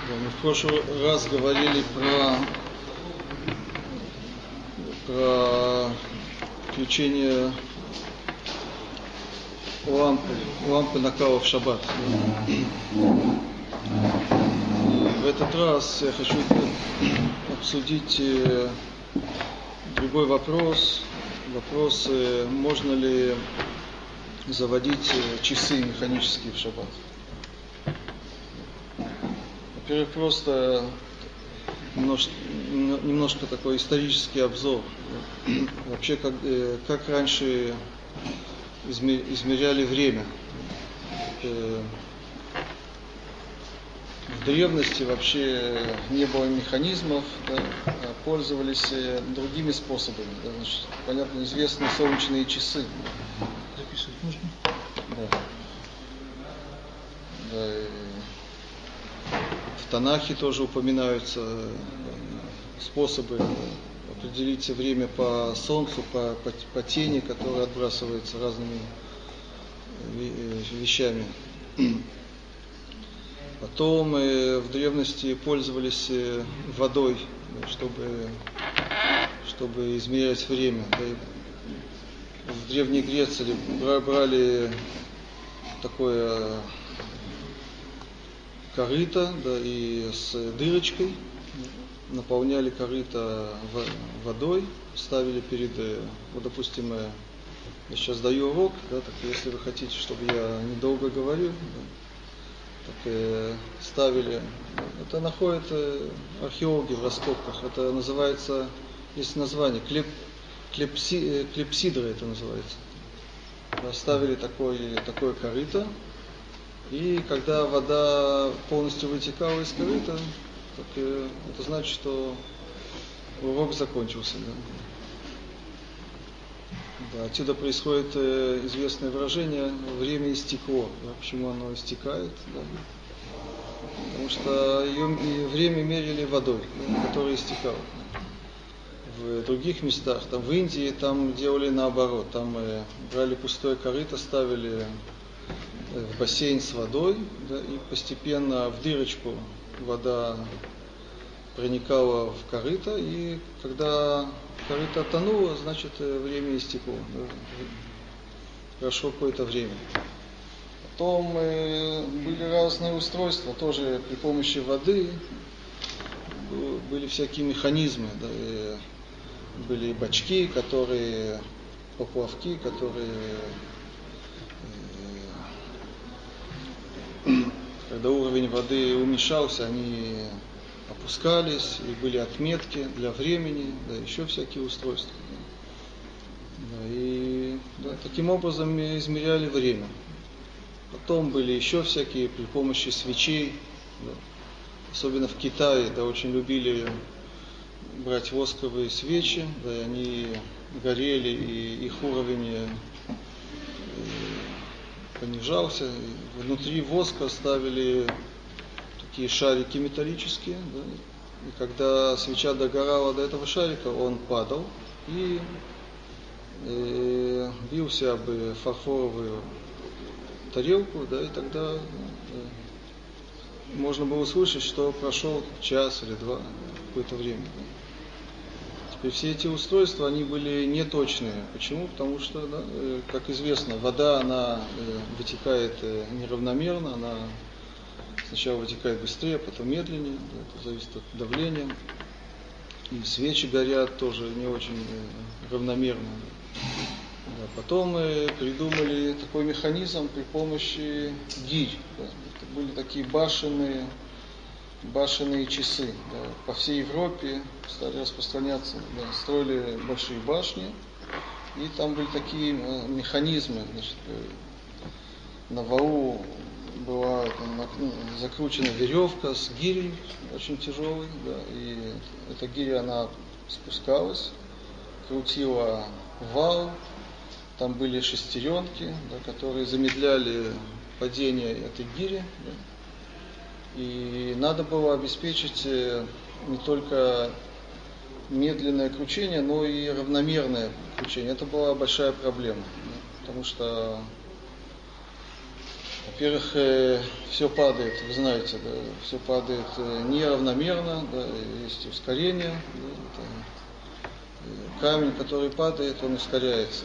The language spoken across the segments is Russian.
Мы в прошлый раз говорили про включение лампы накала в шаббат. И в этот раз я хочу обсудить другой вопрос. Вопрос, можно ли заводить часы механические в шаббат. Во-первых, просто немножко такой исторический обзор. Вообще, как раньше измеряли время. В древности вообще не было механизмов, да, пользовались другими способами. Да, значит, понятно, известны солнечные часы. Записывать можно? Да. Да, в Танахе тоже упоминаются способы определить время по солнцу, по тени, которая отбрасывается разными вещами. Потом в древности пользовались водой, чтобы измерять время. В Древней Греции брали такое корыто, да, и с дырочкой, наполняли корыто водой, ставили перед, вот, допустим, я сейчас даю урок, да, так если вы хотите, чтобы я недолго говорил, да, так ставили, это находят археологи в раскопках, это называется, есть название, клепсидра это называется. Ставили такое корыто, и когда вода полностью вытекала из корыта, так это значит, что урок закончился. Да, отсюда происходит известное выражение «время истекло». Да, почему оно истекает? Да? Потому что время мерили водой, да, которая истекала. В других местах, там в Индии, там делали наоборот. Там брали пустое корыто, ставили в бассейн с водой, да, и постепенно в дырочку вода проникала в корыто, и когда корыто тонуло, значит время истекло, да, прошло какое-то время. Потом были разные устройства, тоже при помощи воды были всякие механизмы, да, были бачки, поплавки, которые когда уровень воды уменьшался, они опускались, и были отметки для времени, да, еще всякие устройства. Да, и да, таким образом измеряли время. Потом были еще всякие при помощи свечей, да, особенно в Китае, да, очень любили брать восковые свечи, да, и они горели, и их уровень понижался. Внутри воска ставили такие шарики металлические, да, и когда свеча догорала до этого шарика, он падал и бился об фарфоровую тарелку, да, и тогда можно было услышать, что прошел час или два, какое-то время. Теперь все эти устройства, они были неточные. Почему? Потому что, да, как известно, вода, она вытекает неравномерно, она сначала вытекает быстрее, а потом медленнее, да, это зависит от давления. И свечи горят тоже не очень равномерно. Да. Потом придумали такой механизм при помощи гирь. Да. Это были такие башенные часы. Да. По всей Европе стали распространяться, да, строили большие башни, и там были такие механизмы. Значит, на валу была закручена веревка с гирей, очень тяжелой, да, и эта гиря, она спускалась, крутила вал, там были шестеренки, да, которые замедляли падение этой гири, да. И надо было обеспечить не только медленное кручение, но и равномерное кручение. Это была большая проблема, да, потому что Во-первых, все падает, вы знаете, да, все падает неравномерно, да, есть ускорение, да, камень, который падает, он ускоряется.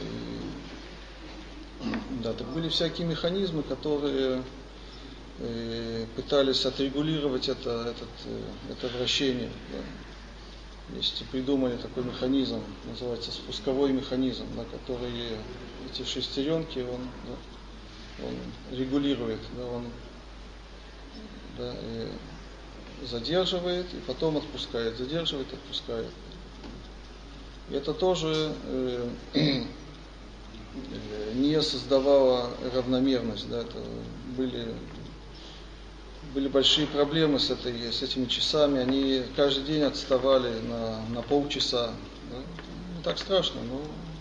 Да, так были всякие механизмы, которые пытались отрегулировать это вращение. Да. Есть, придумали такой механизм, называется спусковой механизм, на который эти шестеренки он регулирует, да, он задерживает и потом отпускает, задерживает, отпускает. И это тоже не создавало равномерность, да, это были большие проблемы с этими часами, они каждый день отставали на полчаса. Да. Не так страшно, но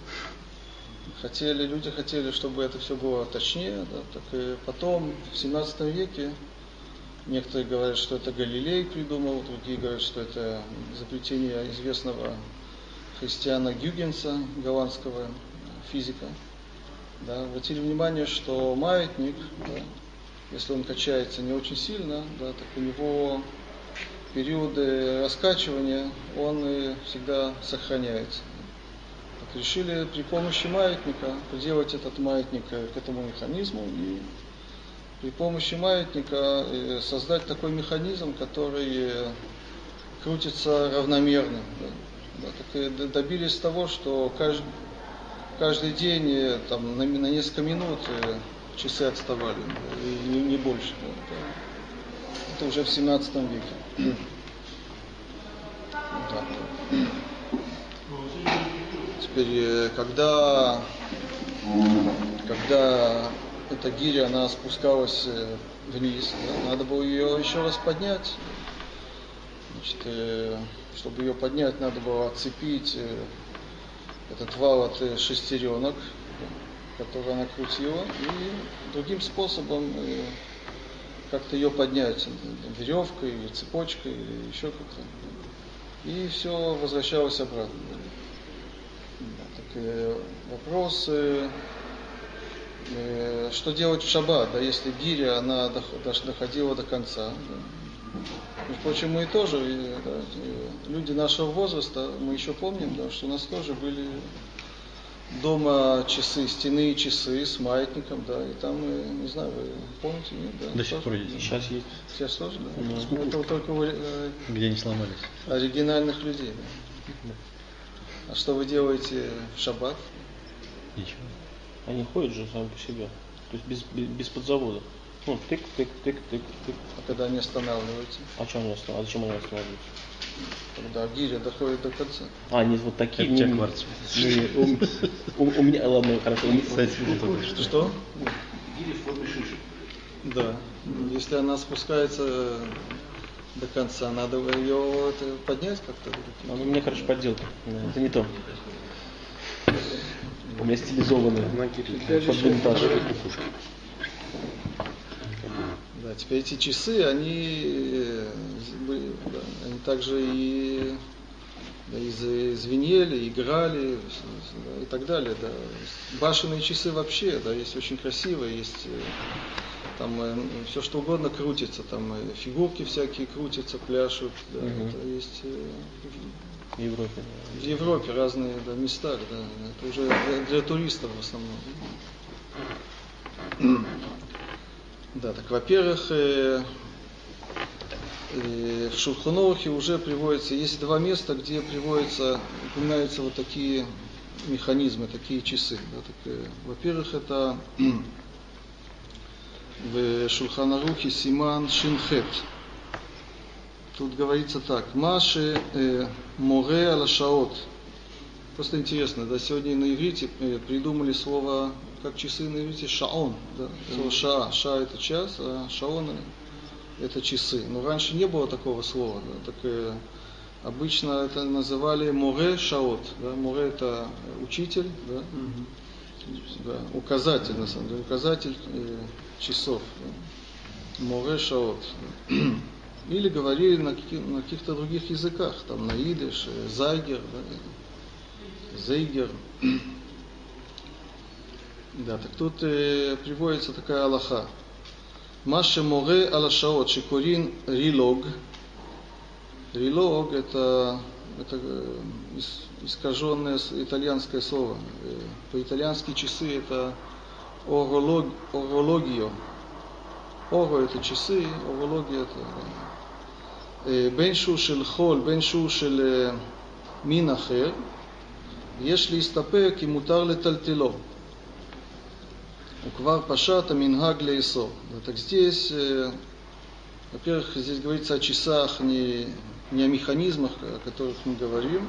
люди хотели, чтобы это все было точнее, да, так и потом, в 17 веке, некоторые говорят, что это Галилей придумал, другие говорят, что это изобретение известного христиана Гюйгенса, голландского физика. Да, обратили внимание, что маятник, да, если он качается не очень сильно, да, так у него периоды раскачивания, он всегда сохраняется. Так решили при помощи маятника приделать этот маятник к этому механизму и при помощи маятника создать такой механизм, который крутится равномерно. Да. Да, так и добились того, что каждый день там, на несколько минут часы отставали, и не больше. Да. Это уже в 17 веке. Да. Теперь, когда эта гиря, она спускалась вниз, да, надо было ее еще раз поднять. Значит, чтобы ее поднять, надо было отцепить этот вал от шестеренок, который она крутила, и другим способом как-то ее поднять, веревкой, или цепочкой, или еще как-то. И все возвращалось обратно. Так, вопрос, что делать в шаббат, да, если гиря, она доходила до конца. Да. Между прочим, мы тоже, да, люди нашего возраста, мы еще помним, да, что у нас тоже были дома часы, стенные часы с маятником, да, и там, не знаю, вы помните, нет? Да, до сих пор есть. Сейчас есть. Сейчас тоже, да? Ну, это только где они сломались. Оригинальных людей, да. А что вы делаете в шаббат? Ничего. Они ходят же сами по себе. То есть без подзавода. Ну, тык. А когда они останавливаются? А что они останавливаются? А зачем они останавливаются? Когда гиря доходит до конца. Они вот такие. Это тебя кварц. У меня, ладно, хорошо. Что? Гири в форме шишек. Да. Если она спускается до конца, надо ее поднять как-то. У меня, короче, подделка. Это не то. У меня стилизованные под винтаж. Да, теперь эти часы, они также и звенели, играли, да, и так далее. Да. Башенные часы вообще, да, есть очень красивые, есть там все что угодно крутится, там фигурки всякие крутятся, пляшут, да, это есть В Европе. в Европе разные, да, места, да, это уже для туристов в основном. Да, так, во-первых, в Шулхан Арухе уже приводится, есть два места, где упоминаются вот такие механизмы, такие часы. Да, так, во-первых, это в Шулхан Арухе Симан Шинхет. Тут говорится так: Маши море алашаот. Просто интересно, да, сегодня на иврите придумали слово, как часы на иврите, шаон. Да, слово ша это час, а шаон это часы. Но раньше не было такого слова. Да, так, обычно это называли море шаот. Да, море это учитель, да, да, указатель, на самом деле, указатель часов. Да, море шаот. Или говорили на каких-то других языках, там на идиш, зайгер, да, зейгер. Да, так тут приводится такая алаха. Маше море алашаот шикурин рилог. Рилог это искаженное итальянское слово. По-итальянски часы это орологио. Оро это часы, орология это беншу шель холь, беншу шель мин ахер. Если истапек и мутар летальтило. Уквар пашата минхаг лейсо. Так здесь, во-первых, здесь говорится о часах, не о механизмах, о которых мы говорим,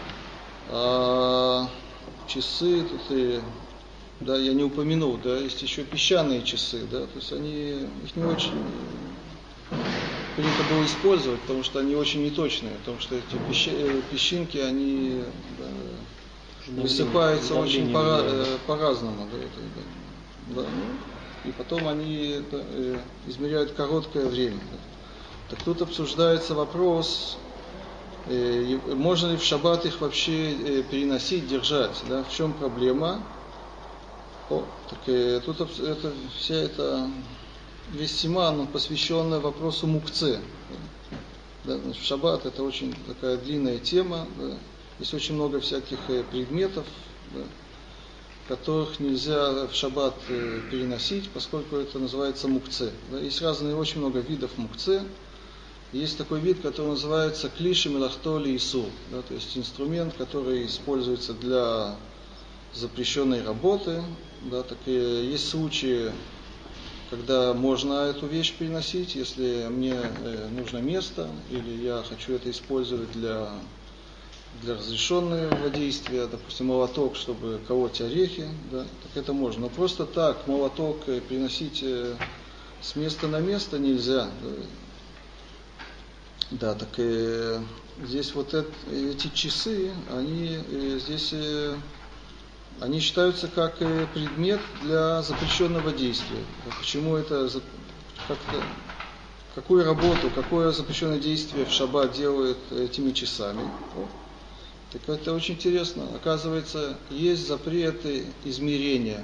а часы, тут да, я не упомянул, да, есть еще песчаные часы, да, то есть их не очень принято было использовать, потому что они очень неточные, потому что эти песчинки, они высыпаются очень по-разному, да, и потом они измеряют короткое время. Да. Так тут обсуждается вопрос, можно ли в шаббат их вообще переносить, держать, да, в чем проблема? Тут весь симан, он посвящен вопросу мукце. Да, в шаббат это очень такая длинная тема, да. Есть очень много всяких предметов, да, которых нельзя в шаббат переносить, поскольку это называется мукце. Да. Есть очень много видов мукце. Есть такой вид, который называется клиши мелахтоли ису, да, то есть инструмент, который используется для запрещенной работы. Да, так и есть случаи, когда можно эту вещь переносить, если мне нужно место, или я хочу это использовать для разрешенного действия, допустим, молоток, чтобы колоть орехи, да, так это можно. Но просто так молоток переносить с места на место нельзя. Да, так и здесь вот эти часы, они считаются как предмет для запрещенного действия. Почему это какую работу, какое запрещенное действие в шаббат делают этими часами? Так это очень интересно. Оказывается, есть запреты измерения.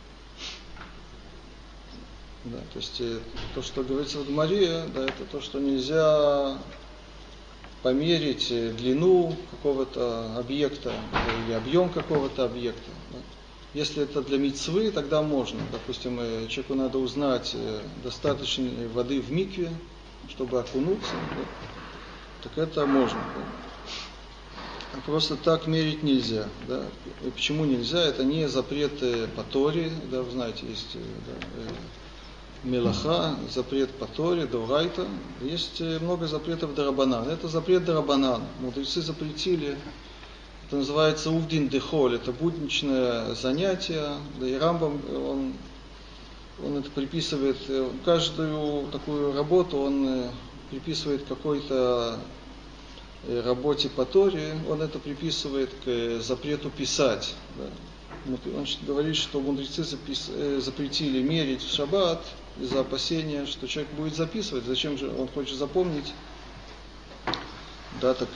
Да, то есть то, что говорится в Гмаре, да, это то, что нельзя померить длину какого-то объекта или объем какого-то объекта. Да. Если это для мицвы, тогда можно. Допустим, человеку надо узнать, достаточно ли воды в микве, чтобы окунуться. Да. Так это можно. Да. А просто так мерить нельзя. Да. И почему нельзя? Это не запрет по Торе. Да, вы знаете, есть мелаха, запрет по Торе, дорайта. Есть много запретов дорабанан. Это запрет дорабанан. Мудрецы запретили. Это называется увдин дехоль. Это будничное занятие. Да и Рамбам, он это приписывает. Каждую такую работу он приписывает какой-то работе по Торе. Он это приписывает к запрету писать. Да. Он говорит, что мудрецы запретили мерить в шаббат из-за опасения, что человек будет записывать. Зачем же он хочет запомнить? Да, так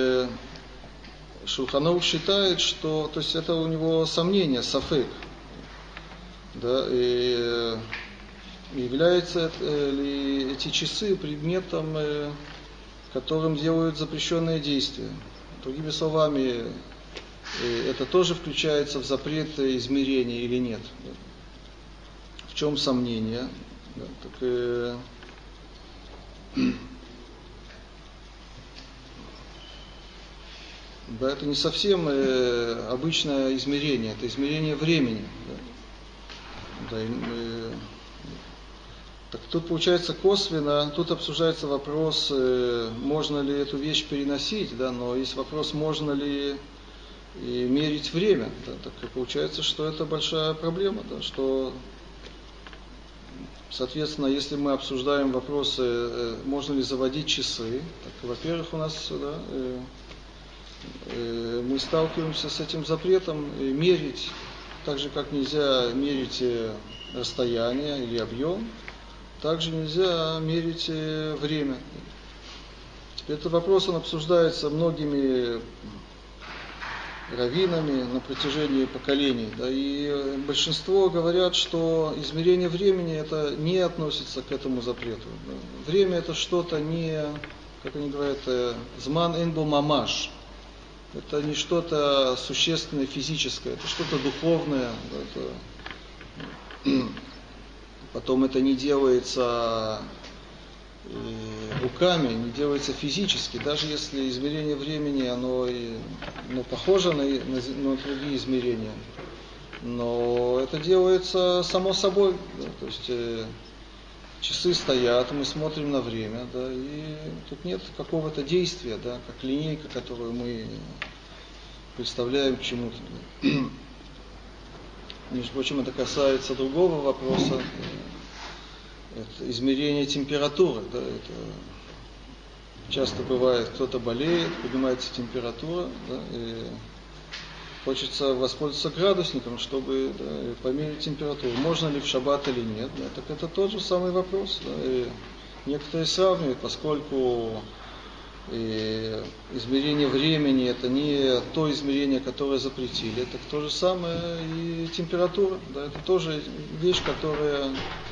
Шулхан Арух считает, что, то есть это у него сомнение, сафек. Да, и являются ли эти часы предметом, которым делают запрещенные действия. Другими словами, это тоже включается в запрет измерения или нет? В чем сомнение? Да, так, да, это не совсем обычное измерение, это измерение времени. Да. Да, так тут получается косвенно, тут обсуждается вопрос, можно ли эту вещь переносить, да, но есть вопрос, можно ли и мерить время. Да, так и получается, что это большая проблема, да, что, соответственно, если мы обсуждаем вопросы, можно ли заводить часы, так, во-первых, у нас мы сталкиваемся с этим запретом мерить, так же как нельзя мерить расстояние или объем, также нельзя мерить время. Теперь этот вопрос, он обсуждается многими раввинами на протяжении поколений. Да, и большинство говорят, что измерение времени это не относится к этому запрету. Да. Время это что-то не, как они говорят, зман энбо мамаш. Это не что-то существенное, физическое, это что-то духовное. Это... Потом это не делается руками, не делается физически, даже если измерение времени оно похоже на другие измерения, но это делается само собой, да, то есть часы стоят, мы смотрим на время, да, и тут нет какого-то действия, да, как линейка, которую мы представляем к чему-то. Да. Между прочим, это касается другого вопроса. Это измерение температуры. Да, это часто бывает, кто-то болеет, поднимается температура, да, и хочется воспользоваться градусником, чтобы померить температуру. Можно ли в шаббат или нет? Да, так это тот же самый вопрос. Да, и некоторые сравнивают, поскольку измерение времени это не то измерение, которое запретили, так то же самое и температура. Да, это тоже вещь, которая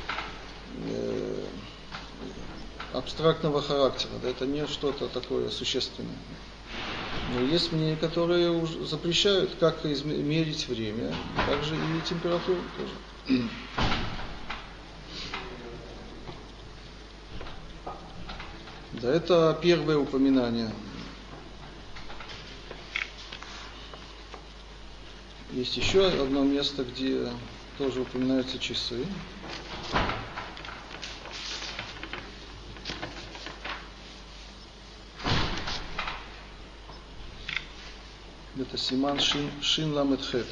абстрактного характера, да, это не что-то такое существенное. Но есть мнения, которые уже запрещают, как мерить время, также и температуру тоже. Да, это первое упоминание. Есть еще одно место, где тоже упоминаются часы. Это Симан Шин Ламет Хет.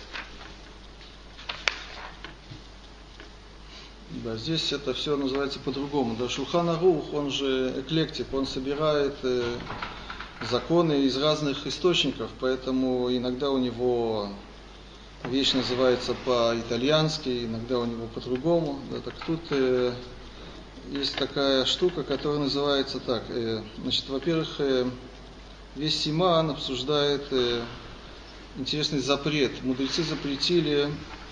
Да, здесь это все называется по-другому. Да, Шулхан Арух, он же эклектик, он собирает законы из разных источников, поэтому иногда у него вещь называется по-итальянски, иногда у него по-другому. Да, так тут есть такая штука, которая называется так. Значит, во-первых, весь Симан обсуждает интересный запрет. Мудрецы запретили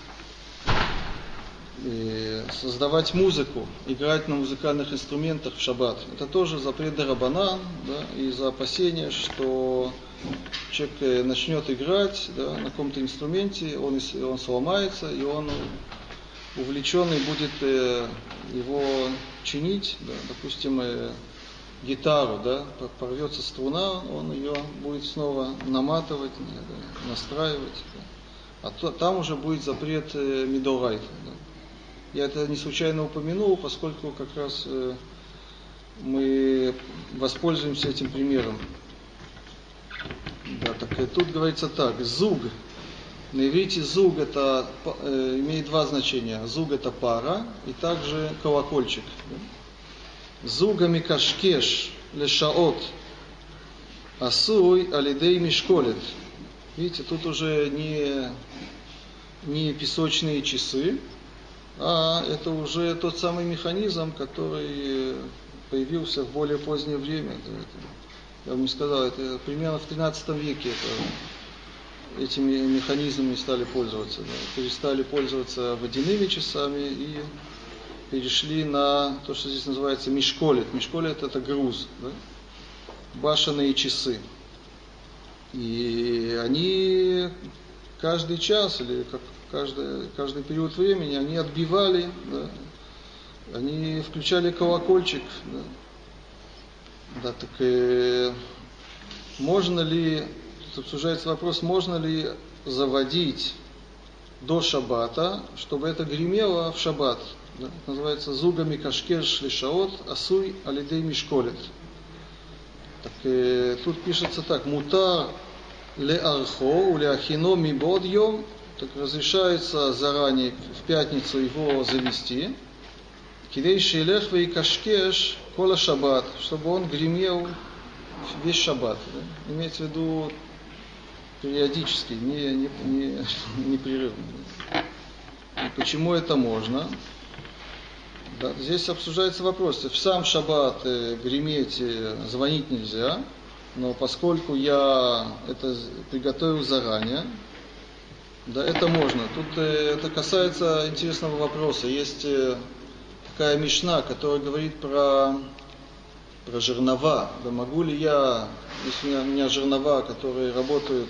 создавать музыку, играть на музыкальных инструментах в шаббат. Это тоже запрет дарабанан, да, из-за опасения, что человек начнет играть, да, на каком-то инструменте, он сломается, и он увлеченный будет его чинить, да, допустим, гитару, да, порвется струна, он ее будет снова наматывать, да, настраивать. Да. А там уже будет запрет мидорайта. Да. Я это не случайно упомянул, поскольку как раз мы воспользуемся этим примером. Да, так тут говорится так, зуг. На иврите зуг это имеет два значения. Зуг это пара и также колокольчик. Да. Зуга микашкеш лешаот асуй алидей мишколет. Видите, тут уже не песочные часы, а это уже тот самый механизм, который появился в более позднее время. Я вам не сказал, это примерно в 13 веке этими механизмами стали пользоваться. Да. Перестали пользоваться водяными часами и перешли на то, что здесь называется мишколет. Мишколет это груз, да? Башенные часы. И они каждый час или каждый период времени они отбивали, да? Они включали колокольчик. Да, да, так можно ли, обсуждается вопрос, можно ли заводить до шаббата, чтобы это гремело в шаббат. Да? Это называется зуга микашкеш лишаот асуй алидей мишколет. Так, тут пишется так, мутар ле архо уле ахино мибод йом, так разрешается заранее в пятницу его завести, кидей шелех вей кашкеш кола шаббат, чтобы он гремел весь шаббат. Да? Имеется в виду периодически, непрерывно. И почему это можно? Да, здесь обсуждается вопрос, в сам шаббат греметь, звонить нельзя, Но поскольку я это приготовил заранее, да, это можно. Тут это касается интересного вопроса. Есть такая мишна, которая говорит про жернова. Да, могу ли я, если у меня жернова, которые работают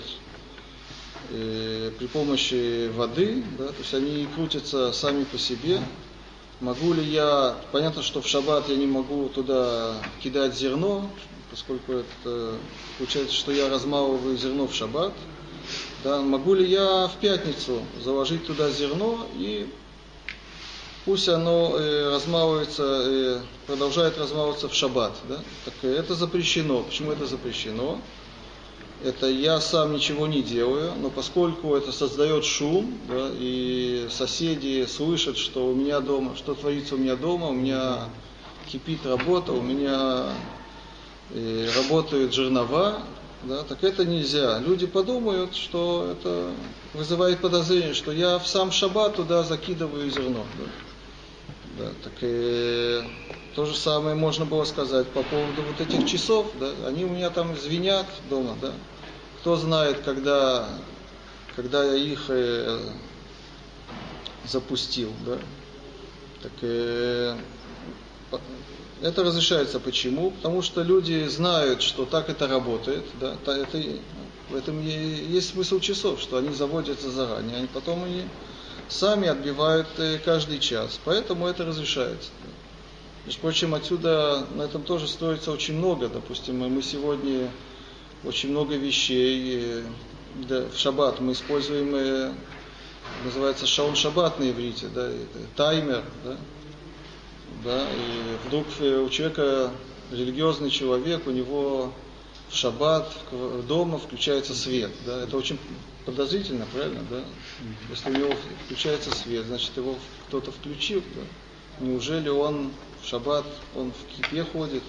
при помощи воды, да, то есть они крутятся сами по себе, могу ли я, понятно, что в шаббат я не могу туда кидать зерно, поскольку это получается, что я размалываю зерно в шаббат, да, могу ли я в пятницу заложить туда зерно и пусть оно размалывается, продолжает размалываться в шаббат, да? Так это запрещено. Почему это запрещено? Это я сам ничего не делаю, но поскольку это создает шум, да, и соседи слышат, что у меня дома, что творится у меня кипит работа, у меня работают жернова, да, так это нельзя. Люди подумают, что это вызывает подозрение, что я в сам шаббат туда закидываю зерно. Да. Да, так то же самое можно было сказать по поводу вот этих часов, да, они у меня там звенят дома, да. Кто знает, когда я их запустил, да. Так это разрешается. Почему? Потому что люди знают, что так это работает, да. В этом есть смысл часов, что они заводятся заранее, они потом они сами отбивают каждый час, поэтому это разрешается. Между прочим, отсюда на этом тоже строится очень много. Допустим, мы сегодня очень много вещей, да, в шаббат мы используем, называется шаун шаббат на иврите, да, таймер, да, да, и вдруг у человека, религиозный человек, у него в шаббат дома включается свет, да, это очень подозрительно, правильно, да? Если у него включается свет, значит его кто-то включил, да? Неужели он в шаббат, он в кипе ходит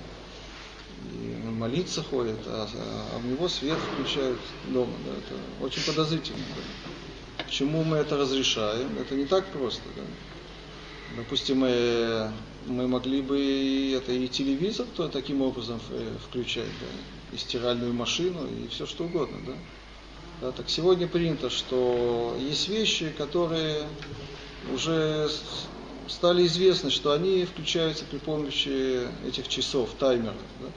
и молиться ходит, а в него свет включают дома, да? Это очень подозрительно. Да? Почему мы это разрешаем? Это не так просто, да? Допустим, мы могли бы и телевизор то таким образом включать, да? И стиральную машину, и все что угодно, да? Да, так сегодня принято, что есть вещи, которые уже стали известны, что они включаются при помощи этих часов, таймеров. Да?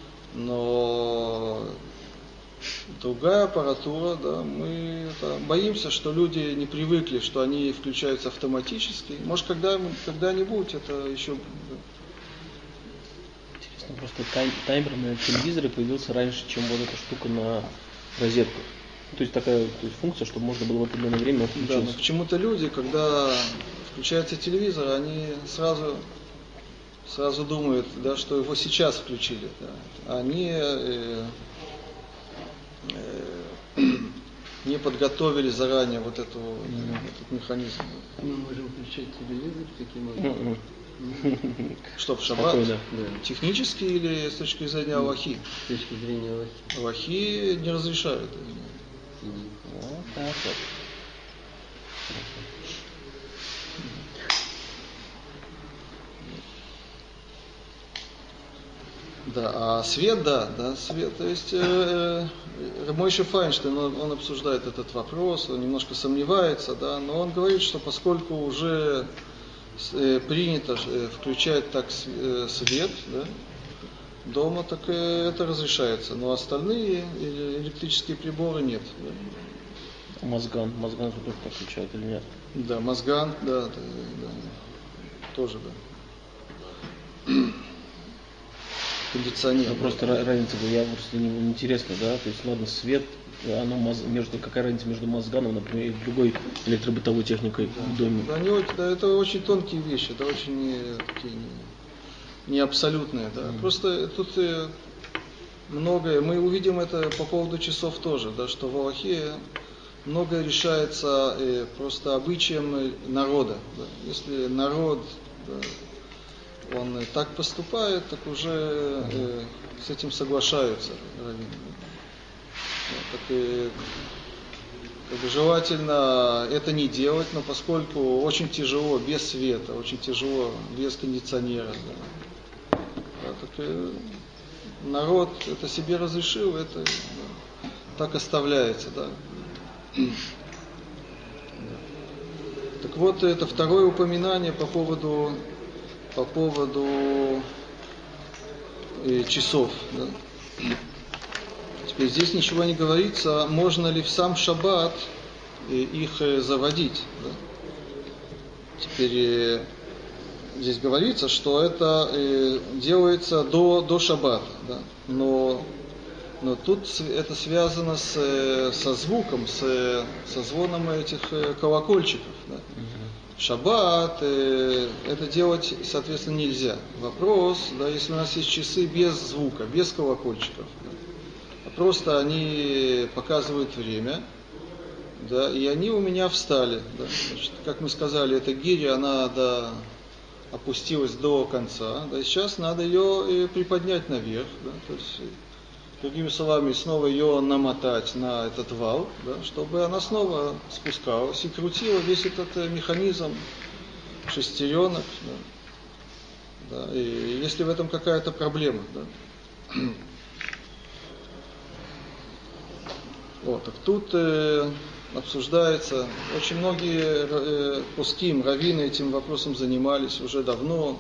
Но другая аппаратура, да, мы боимся, что люди не привыкли, что они включаются автоматически. Может, когда-нибудь это еще... Интересно, просто таймер на телевизоре появился раньше, чем вот эта штука на розетках. То есть такая функция, чтобы можно было в определенное время включиться. Да, но почему-то люди, когда включается телевизор, они сразу думают, да, что его сейчас включили. Да. Они не подготовили заранее вот этот механизм. Мы можем включать телевизор таким образом. Что, в шаббат? Да. Технически или с точки зрения Аллахи? С точки зрения Аллахи. Аллахи не разрешают. Вот так вот. Да, а свет, да, свет. То есть Мойше Файнштейн, он обсуждает этот вопрос, он немножко сомневается, да, но он говорит, что поскольку уже принято включать так свет, да, дома, так это разрешается, но остальные электрические приборы нет. Да. Мозган тоже так включают или нет? Да, мозган, да, тоже, да. Кондиционер. Ну, просто разница, я просто интересно, да, то есть ладно, свет, оно какая разница между мозганом, например, и другой электробытовой техникой в доме? Да, это очень тонкие вещи, это очень не абсолютные, да. Просто тут многое, мы увидим это по поводу часов тоже, да, что в Аллахе многое решается просто обычаем народа. Да. Если народ, да, он так поступает, так уже с этим соглашаются. Так, желательно это не делать, но поскольку очень тяжело без света, очень тяжело без кондиционера, да, так народ это себе разрешил, это так оставляется, да. Так вот, это второе упоминание по поводу часов. Да. Теперь здесь ничего не говорится, можно ли в сам шаббат их заводить. Да. Теперь здесь говорится, что это делается до шаббата. Да. Но тут это связано со звуком, со звоном этих колокольчиков. Да. В шаббат это делать, соответственно, нельзя. Вопрос, да, если у нас есть часы без звука, без колокольчиков, да, а просто они показывают время, да, и они у меня встали. Да. Значит, как мы сказали, эта гиря, она опустилась до конца, да, и сейчас надо ее приподнять наверх, да, то есть, другими словами, снова ее намотать на этот вал, да, чтобы она снова спускалась и крутила весь этот механизм шестеренок. Да, да, и если в этом какая-то проблема. Да. Вот, так тут обсуждается, очень многие пуским, раввины этим вопросом занимались уже давно,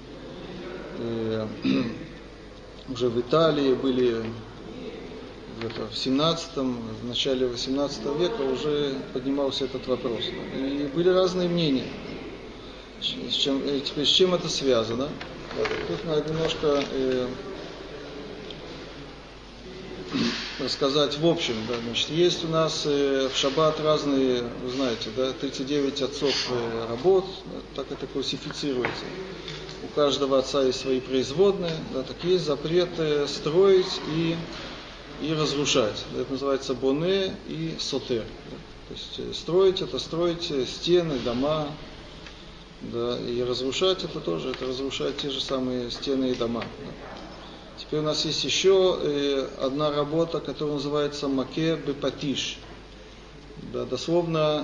уже в Италии были в начале 18 века уже поднимался этот вопрос. И были разные мнения. Теперь с чем это связано? Тут надо немножко рассказать в общем. Да. Значит, есть у нас в шаббат разные, вы знаете, да, 39 отцов работ, да, так это классифицируется. У каждого отца есть свои производные, да, так есть запрет строить и разрушать. Это называется боне и сотер. Да. То есть строить это строить стены, дома, да, и разрушать это тоже, это разрушать те же самые стены и дома. Да. Теперь у нас есть еще одна работа, которая называется маке бепатиш. Да, дословно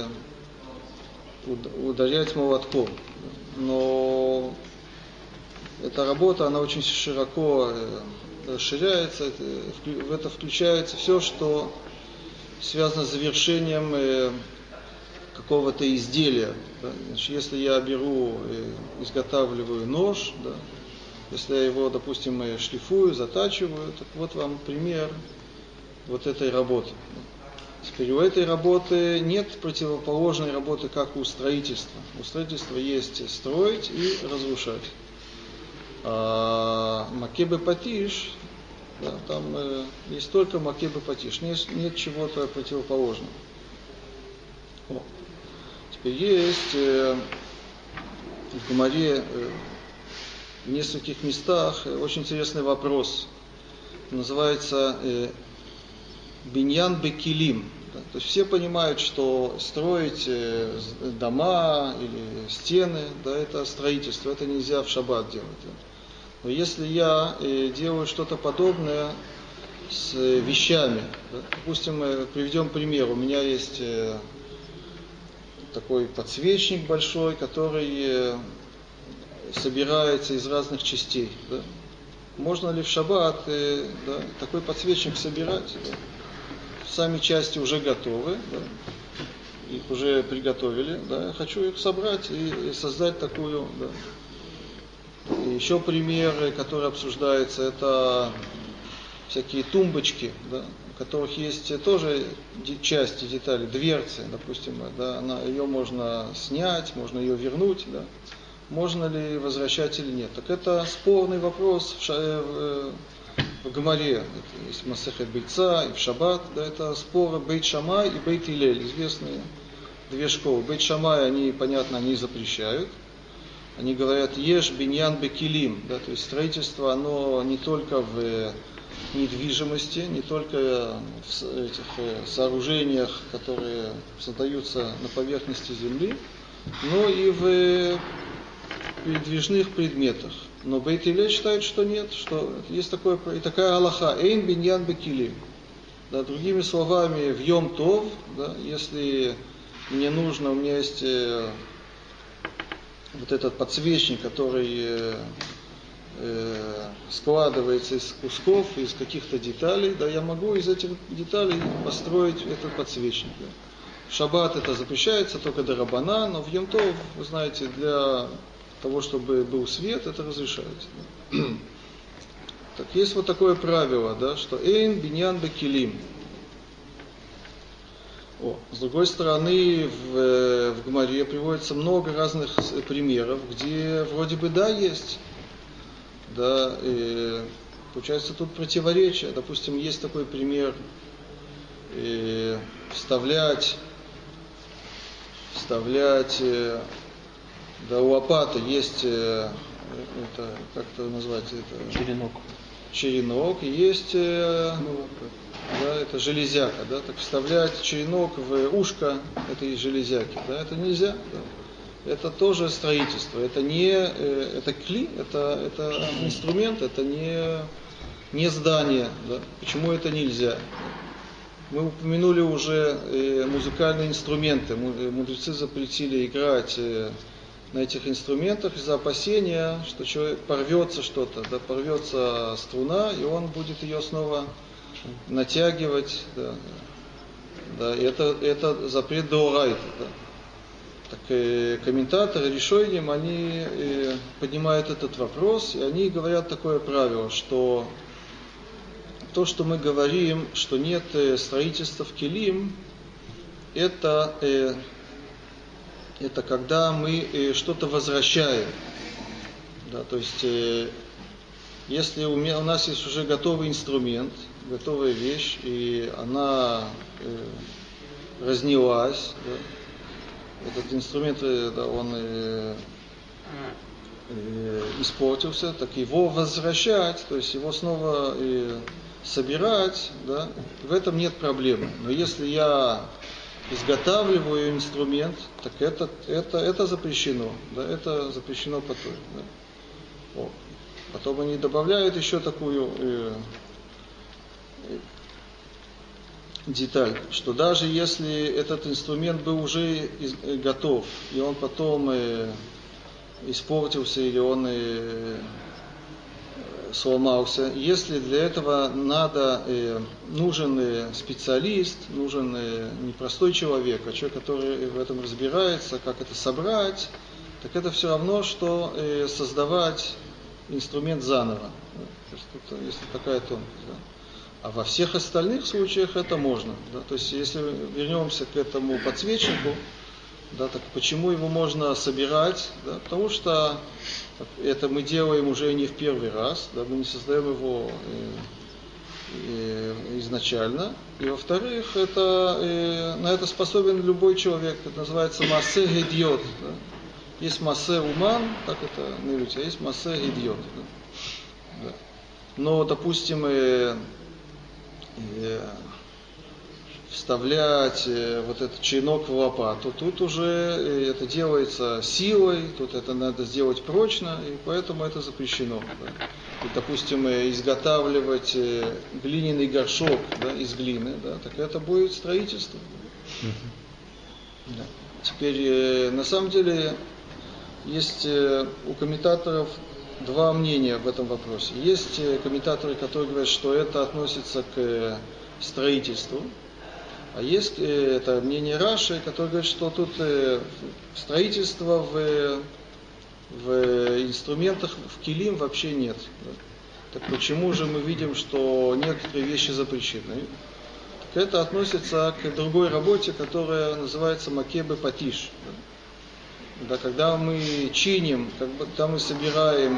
ударять молотком. Но эта работа, она очень широко расширяется, в это включается все, что связано с завершением какого-то изделия. Да. Значит, если я изготавливаю нож, да, если я его, допустим, шлифую, затачиваю, так вот вам пример вот этой работы. Теперь у этой работы нет противоположной работы, как у строительства. У строительства есть строить и разрушать. А маке бепатиш, да, там есть только маке бепатиш, нет чего-то противоположного. Теперь есть в Гемаре в нескольких местах очень интересный вопрос. Называется биньян бекилим. Да? То есть все понимают, что строить дома или стены, да, это строительство, это нельзя в шаббат делать. Да? Но если я делаю что-то подобное с вещами, да, допустим, приведем пример, у меня есть такой подсвечник большой, который собирается из разных частей. Да? Можно ли в шаббат да, такой подсвечник собирать? Да? Сами части уже готовы, да? Их уже приготовили. Да? Я хочу их собрать и создать такую. Да? И еще пример, который обсуждается, это всякие тумбочки, да? У которых есть тоже части, детали, дверцы, допустим, да? Ее можно снять, можно ее вернуть. Да? Можно ли возвращать или нет. Так это спорный вопрос в Гемаре. Это есть Масехет Бейца и в Шаббат. Да, это споры Бейт Шамай и Бейт Илель. Известные две школы. Бейт Шамай, они, понятно, они запрещают. Они говорят, еш биньян бекилим. Да, то есть строительство, оно не только в недвижимости, не только в этих сооружениях, которые создаются на поверхности земли, но и в передвижных предметах. Но Бейт Илель считает, что нет, что есть такая алаха, эйн биньян бекилим. Да, другими словами, в Йом Тов, да, если мне нужно, у меня есть вот этот подсвечник, который складывается из кусков, из каких-то деталей, да, я могу из этих деталей построить этот подсвечник. Да. В шаббат это запрещается только до рабана, но в Йом Тов, вы знаете, для того, чтобы был свет, это разрешается. Да. Так, есть вот такое правило, да, что эйн биньян бекилим. С другой стороны, в Гемаре приводится много разных примеров, где вроде бы да, есть. Да, и получается тут противоречие. Допустим, есть такой пример, вставлять, да, у лопаты есть, это, как это назвать? Это, черенок, и есть, да, это железяка, да, так вставлять черенок в ушко этой железяки, да, это нельзя, да. Это тоже строительство, это не, это кли, это инструмент, это не здание, да. Почему это нельзя? Мы упомянули уже музыкальные инструменты, мудрецы запретили играть на этих инструментах из-за опасения, что человек порвется что-то, да, порвется струна, и он будет ее снова натягивать, да, да, и это запрет деорайта, да. Так комментаторы решением, они поднимают этот вопрос, и они говорят такое правило, что то, что мы говорим, что нет строительства в келим, это когда мы что-то возвращаем. Да, то есть, если у нас есть уже готовый инструмент, готовая вещь, и она разнялась, да, этот инструмент, да, он испортился, так его возвращать, то есть его снова собирать, да, в этом нет проблемы. Но если я изготавливаю инструмент, так это запрещено, да, это запрещено по Торе. Да. Потом они добавляют еще такую деталь, что даже если этот инструмент был уже готов, и он потом испортился или он сломался, если для этого нужен специалист, нужен не простой человек, а человек, который в этом разбирается, как это собрать, так это все равно, что создавать инструмент заново. То есть тут есть такая тонкость. Да. А во всех остальных случаях это можно. Да? То есть, если вернемся к этому подсвечнику, да, так почему его можно собирать? Да? Потому что это мы делаем уже не в первый раз, да? Мы не создаем его изначально. И во-вторых, на это способен любой человек. Это называется массе гедиот. Да? Есть массе уман, так это на иврите, а есть массе гедиот. Да? Да. Но, допустим, вставлять вот этот черенок в лопату, тут уже это делается силой, тут это надо сделать прочно, и поэтому это запрещено. Да. И, допустим, изготавливать глиняный горшок, да, из глины, да, так это будет строительство. Да. Теперь, на самом деле, есть у комментаторов два мнения в этом вопросе. Есть комментаторы, которые говорят, что это относится к строительству, а есть это мнение Раши, который говорит, что тут строительства в инструментах, в килим вообще нет. Так почему же мы видим, что некоторые вещи запрещены? Так это относится к другой работе, которая называется макебе патиш. Да, когда мы чиним, когда мы собираем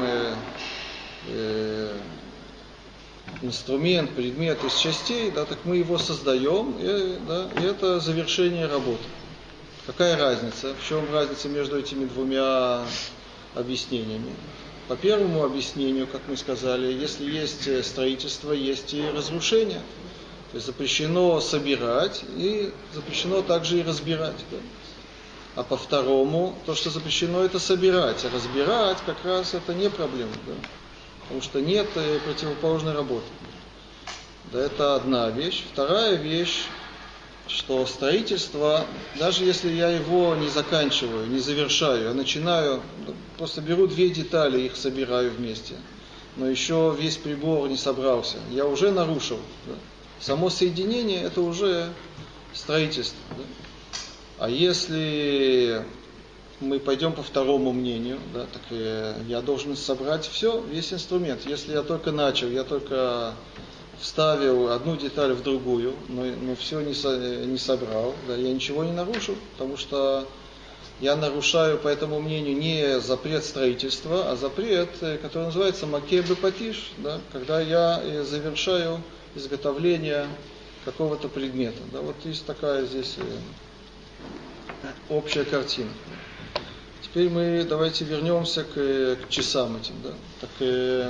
инструмент, предмет из частей, да, так мы его создаем, и это завершение работы. Какая разница? В чем разница между этими двумя объяснениями? По первому объяснению, как мы сказали, если есть строительство, есть и разрушение. То есть запрещено собирать и запрещено также и разбирать. Да? А по второму, то, что запрещено, это собирать. А разбирать как раз это не проблема. Да? Потому что нет противоположной работы. Да, это одна вещь. Вторая вещь, что строительство, даже если я его не заканчиваю, не завершаю, я начинаю, просто беру две детали, их собираю вместе. но еще весь прибор не собрался, я уже нарушил. Да? Само соединение это уже строительство. Да? А если мы пойдем по второму мнению, да, так я должен собрать все, весь инструмент. Если я только начал, я только вставил одну деталь в другую, но все не собрал, да, я ничего не нарушил, потому что я нарушаю, по этому мнению, не запрет строительства, а запрет, который называется маке бепатиш, да, когда я завершаю изготовление какого-то предмета. Да, вот есть такая здесь общая картина. Теперь мы давайте вернемся к часам этим. Да. Так,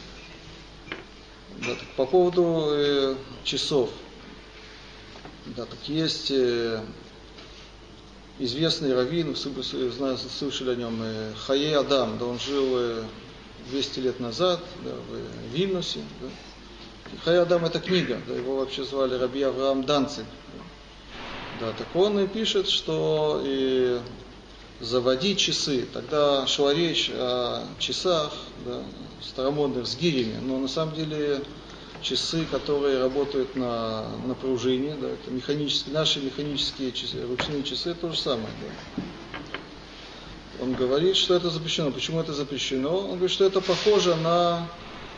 по поводу часов. Да, так есть известный раввин, слышали о нем, Хае Адам, да, он жил 200 лет назад, да, в Вильнюсе. Да. Хае Адам это книга, да, его вообще звали Раби Авраам Данциг. Да, так он и пишет, что заводить часы, тогда шла речь о часах, да, старомодных с гирями, но на самом деле часы, которые работают на пружине, да, это механические, наши механические часы, ручные часы, то же самое. Да. Он говорит, что это запрещено. Почему это запрещено? Он говорит, что это похоже на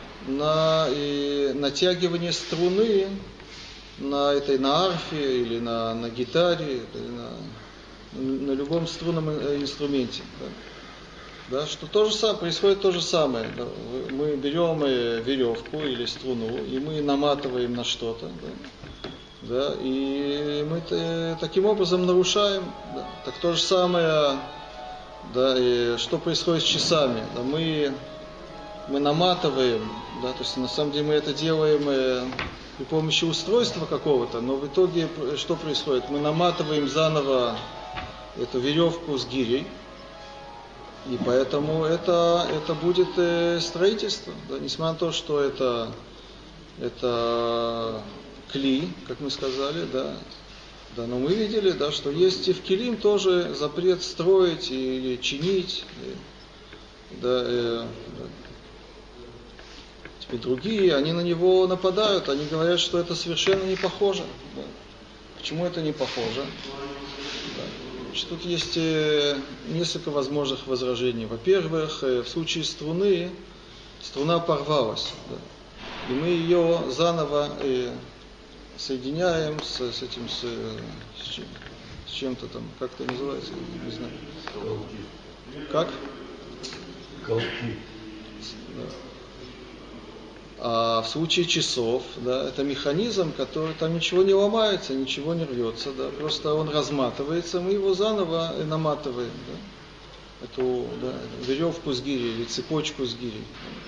натягивание струны на арфе или на гитаре, или на любом струнном инструменте. Да, что происходит то же самое. Да. Мы берем веревку или струну, и мы наматываем на что-то. Да, и мы таким образом нарушаем. Да. Так то же самое, да, и что происходит с часами. Да, мы наматываем, да, то есть на самом деле мы это делаем при помощи устройства какого-то, но в итоге что происходит? Мы наматываем заново эту веревку с гирей, и поэтому это будет строительство, да, несмотря на то, что это кли, как мы сказали, да, но мы видели, да, что есть и в килим тоже запрет строить или чинить, да. Теперь другие, они на него нападают, они говорят, что это совершенно не похоже. Да. Почему это не похоже? Тут есть несколько возможных возражений. Во-первых, в случае струны, струна порвалась, да, и мы ее заново соединяем с чем-то там, как это называется, не знаю. Как? Колки. Да. А в случае часов, да, это механизм, который там ничего не ломается, ничего не рвется, да, просто он разматывается, мы его заново наматываем, да, эту, да, веревку с гирей или цепочку с гирей.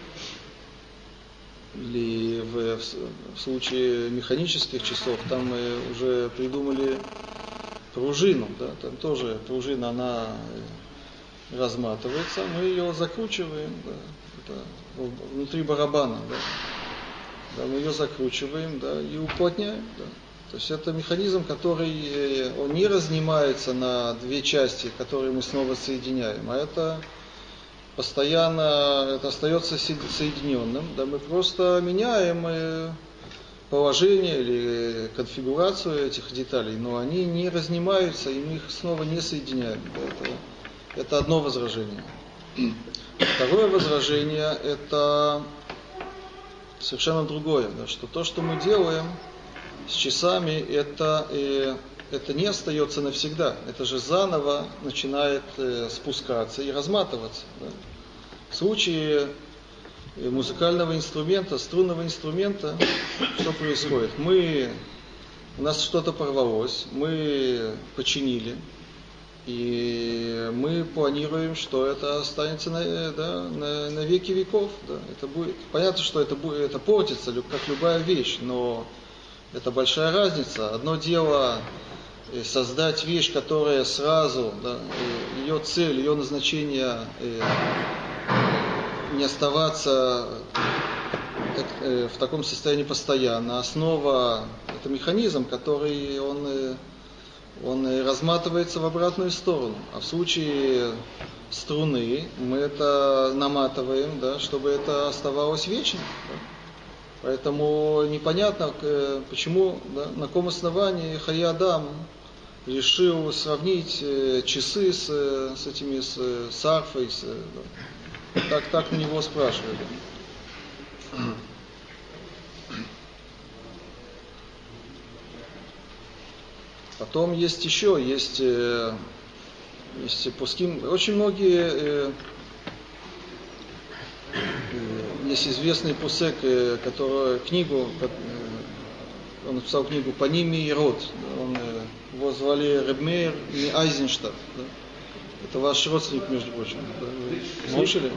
Или в случае механических часов там мы уже придумали пружину, да, там тоже пружина, она разматывается, мы ее закручиваем, да, внутри барабана, да. Да, мы ее закручиваем, да, и уплотняем, да. То есть это механизм, который он не разнимается на две части, которые мы снова соединяем, а это постоянно остается соединенным, да, мы просто меняем положение или конфигурацию этих деталей, но они не разнимаются, и мы их снова не соединяем. Да, это одно возражение. Второе возражение – это совершенно другое, да, что то, что мы делаем с часами, это не остается навсегда, это же заново начинает спускаться и разматываться. Да. В случае музыкального инструмента, струнного инструмента, что происходит? У нас что-то порвалось, мы починили, и мы планируем, что это останется на веки веков. Да. Это будет, понятно, что это портится, как любая вещь, но это большая разница. Одно дело создать вещь, которая сразу, да, ее цель, ее назначение не оставаться в таком состоянии постоянно. Основа – это механизм, который он разматывается в обратную сторону. А в случае струны, мы это наматываем, да, чтобы это оставалось вечно. Да. Поэтому непонятно, почему, да, на каком основании Хай Адам решил сравнить часы с арфой, да. Так на него спрашивали. Потом есть пуским, очень многие, есть известный пусек, который он написал книгу «Паним меирот», его звали Реб Меир Айзенштадт, да? Это ваш родственник, между прочим, да? Вы слышали?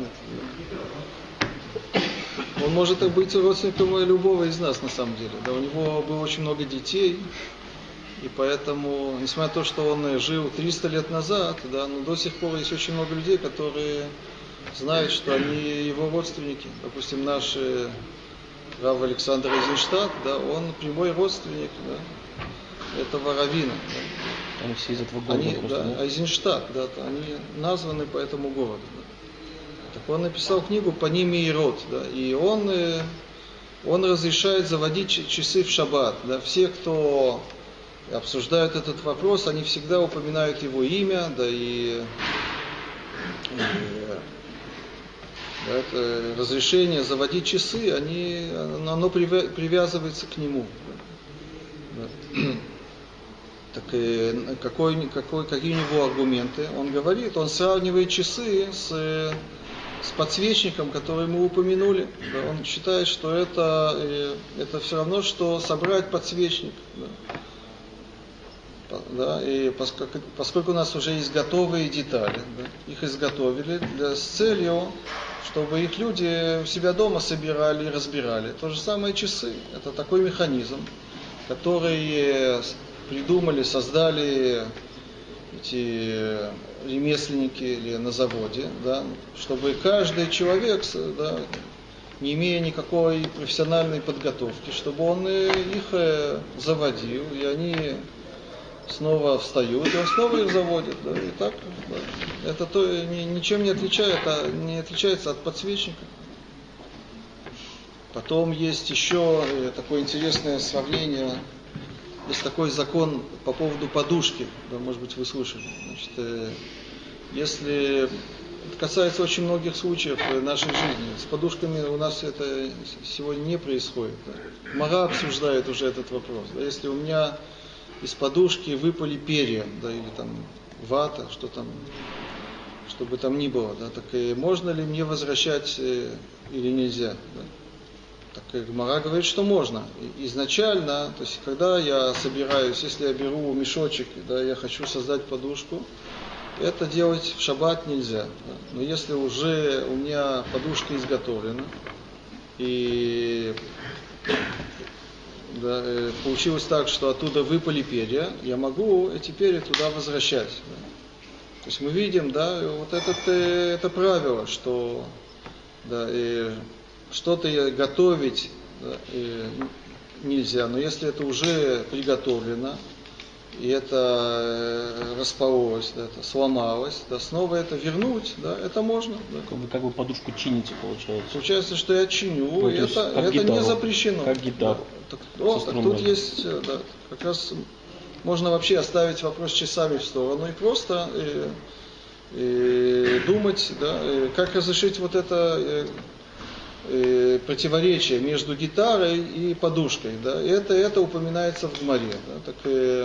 Нет. Он может быть родственником любого из нас, на самом деле, да? У него было очень много детей. И поэтому, несмотря на то, что он жил 300 лет назад, да, но до сих пор есть очень много людей, которые знают, что они его родственники. Допустим, наш Рав Александр Айзенштадт, да, он прямой родственник, да, этого раввина. Да. Они все из этого города просто, да? Айзенштадт, да, они названы по этому городу. Да. Так он написал книгу «Паним меирот», да, и он разрешает заводить часы в шаббат. Да. Все, кто обсуждают этот вопрос, они всегда упоминают его имя, да, и да, это разрешение заводить часы, оно привязывается к нему. Да. Так какие у него аргументы? Он говорит, он сравнивает часы с подсвечником, который мы упомянули. Да. Он считает, что это все равно, что собрать подсвечник. Да. Да, и поскольку у нас уже есть готовые детали, да, их изготовили с целью, чтобы их люди у себя дома собирали и разбирали. То же самое часы. Это такой механизм, который придумали, создали эти ремесленники или на заводе, да, чтобы каждый человек, да, не имея никакой профессиональной подготовки, чтобы он их заводил, и они снова встают, и он снова их заводит. Да, и так, да. Это ничем не отличается от подсвечника. Потом есть еще такое интересное сравнение. Есть такой закон по поводу подушки. Да, может быть, вы слышали. Значит, если это касается очень многих случаев в нашей жизни. С подушками у нас это сегодня не происходит. Да. Мара обсуждает уже этот вопрос. Да, если у меня из подушки выпали перья, да, или там вата, чтобы там ни было, да, так и можно ли мне возвращать или нельзя? Да? Так Гмара говорит, что можно. Изначально, то есть когда я собираюсь, если я беру мешочек, да, я хочу создать подушку, это делать в шаббат нельзя. Да? Но если уже у меня подушка изготовлена, и да, получилось так, что оттуда выпали перья, я могу эти перья туда возвращать. Да. То есть мы видим, да, вот это правило, что да, что-то готовить, да, нельзя, но если это уже приготовлено, и это распалось, да, это сломалось, да, снова это вернуть, да, это можно. Да. Вы как бы подушку чините, получается. Получается, что я чиню, и это не запрещено. Как гитару. Да. Так тут есть, да, как раз можно вообще оставить вопрос часами в сторону и просто думать, да, как разрешить вот это противоречие между гитарой и подушкой. Да. Это упоминается в Гмаре. Да. Так,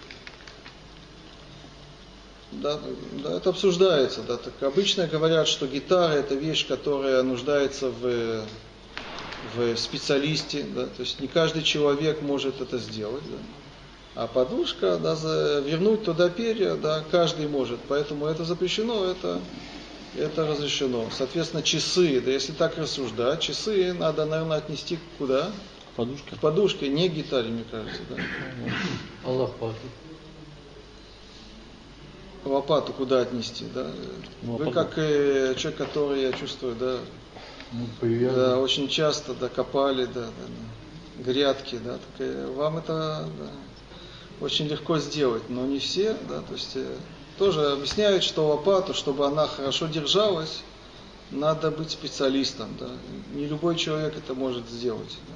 да, это обсуждается. Да. Так обычно говорят, что гитара это вещь, которая нуждается в специалисте, да, то есть не каждый человек может это сделать, да. А подушка, да, вернуть туда перья, да, каждый может, поэтому это запрещено, это разрешено. Соответственно, часы, да, если так рассуждать, часы надо, наверное, отнести куда? Подушка. К подушке, не к гитаре, мне кажется, да. А лопату? Лопату куда отнести, да? Вы как человек, который, я чувствую, да, да, очень часто, да, копали, да, грядки, да, так, вам это, да, очень легко сделать, но не все, да, то есть Тоже объясняют, что лопату, чтобы она хорошо держалась, надо быть специалистом. Да? Не любой человек это может сделать. Да?